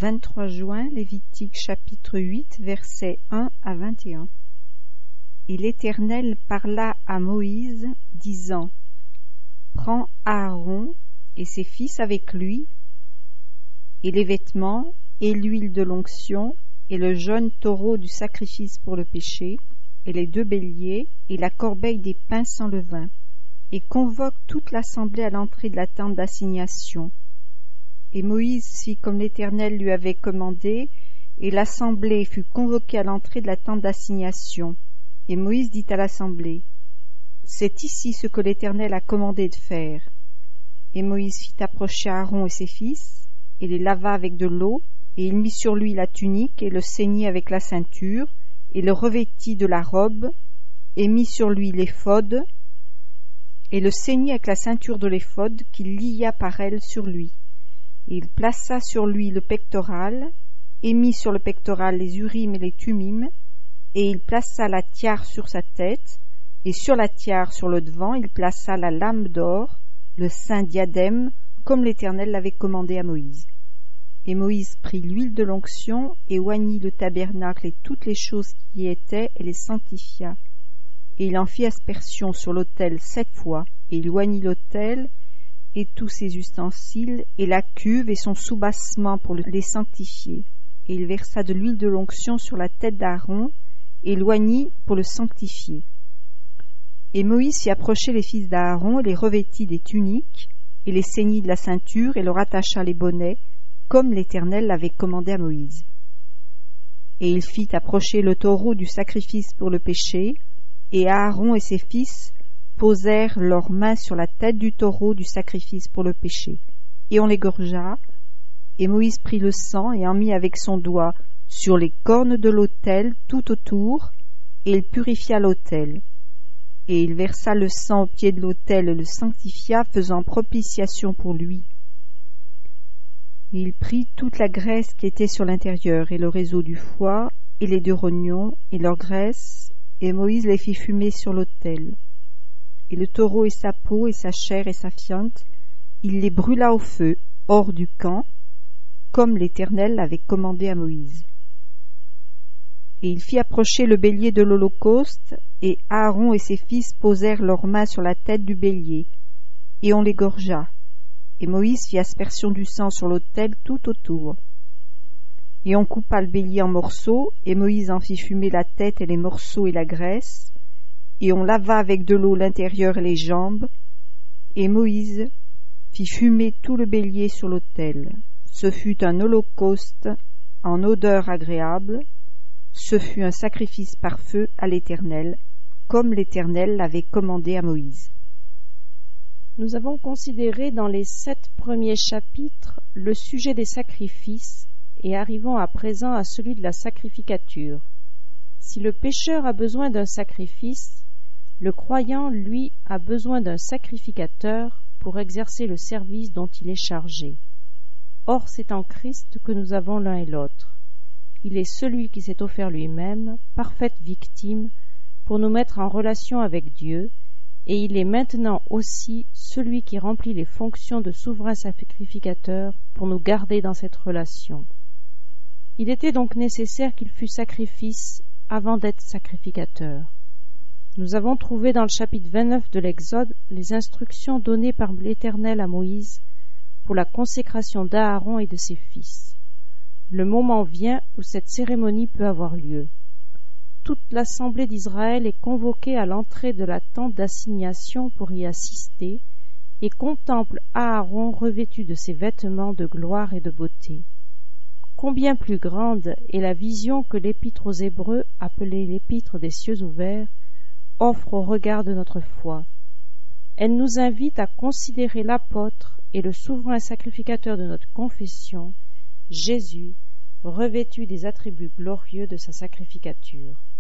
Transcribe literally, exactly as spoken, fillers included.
vingt-trois juin, Lévitique chapitre huit, versets un à vingt et un. Et l'Éternel parla à Moïse, disant: Prends Aaron et ses fils avec lui, et les vêtements, et l'huile de l'onction, et le jeune taureau du sacrifice pour le péché, et les deux béliers, et la corbeille des pains sans levain, et convoque toute l'assemblée à l'entrée de la tente d'assignation. Et Moïse fit comme l'Éternel lui avait commandé, et l'assemblée fut convoquée à l'entrée de la tente d'assignation. Et Moïse dit à l'assemblée: C'est ici ce que l'Éternel a commandé de faire. Et Moïse fit approcher Aaron et ses fils, et les lava avec de l'eau, et il mit sur lui la tunique, et le ceignit avec la ceinture, et le revêtit de la robe, et mit sur lui l'éphod, et le ceignit avec la ceinture de l'éphod, qu'il lia par elle sur lui. Et il plaça sur lui le pectoral, et mit sur le pectoral les urim et les thummim, et il plaça la tiare sur sa tête, et sur la tiare sur le devant il plaça la lame d'or, le saint diadème, comme l'Éternel l'avait commandé à Moïse. Et Moïse prit l'huile de l'onction, et oignit le tabernacle et toutes les choses qui y étaient, et les sanctifia. Et il en fit aspersion sur l'autel sept fois, et il oignit l'autel, et tous ses ustensiles, et la cuve et son soubassement pour les sanctifier. Et il versa de l'huile de l'onction sur la tête d'Aaron, et l'oignit pour le sanctifier. Et Moïse fit approcher les fils d'Aaron, et les revêtit des tuniques, et les ceignit de la ceinture, et leur attacha les bonnets, comme l'Éternel l'avait commandé à Moïse. Et il fit approcher le taureau du sacrifice pour le péché, et Aaron et ses fils posèrent leurs mains sur la tête du taureau du sacrifice pour le péché, et on l'égorgea. Et Moïse prit le sang et en mit avec son doigt sur les cornes de l'autel tout autour, et il purifia l'autel. Et il versa le sang au pied de l'autel et le sanctifia, faisant propitiation pour lui. Et il prit toute la graisse qui était sur l'intérieur, et le réseau du foie, et les deux rognons, et leur graisse, et Moïse les fit fumer sur l'autel. Et le taureau et sa peau, et sa chair et sa fiente, il les brûla au feu, hors du camp, comme l'Éternel l'avait commandé à Moïse. Et il fit approcher le bélier de l'Holocauste, et Aaron et ses fils posèrent leurs mains sur la tête du bélier, et on l'égorgea. Et Moïse fit aspersion du sang sur l'autel tout autour. Et on coupa le bélier en morceaux, et Moïse en fit fumer la tête et les morceaux et la graisse, et on lava avec de l'eau l'intérieur et les jambes, et Moïse fit fumer tout le bélier sur l'autel. Ce fut un holocauste en odeur agréable, ce fut un sacrifice par feu à l'Éternel, comme l'Éternel l'avait commandé à Moïse. Nous avons considéré dans les sept premiers chapitres le sujet des sacrifices, et arrivons à présent à celui de la sacrificature. Si le pécheur a besoin d'un sacrifice, le croyant, lui, a besoin d'un sacrificateur pour exercer le service dont il est chargé. Or, c'est en Christ que nous avons l'un et l'autre. Il est celui qui s'est offert lui-même, parfaite victime, pour nous mettre en relation avec Dieu, et il est maintenant aussi celui qui remplit les fonctions de souverain sacrificateur pour nous garder dans cette relation. Il était donc nécessaire qu'il fût sacrifice avant d'être sacrificateur. Nous avons trouvé dans le chapitre vingt-neuf de l'Exode les instructions données par l'Éternel à Moïse pour la consécration d'Aaron et de ses fils. Le moment vient où cette cérémonie peut avoir lieu. Toute l'assemblée d'Israël est convoquée à l'entrée de la tente d'assignation pour y assister et contemple Aaron revêtu de ses vêtements de gloire et de beauté. Combien plus grande est la vision que l'Épître aux Hébreux, appelée l'Épître des cieux ouverts, offre au regard de notre foi. Elle nous invite à considérer l'apôtre et le souverain sacrificateur de notre confession, Jésus, revêtu des attributs glorieux de sa sacrificature.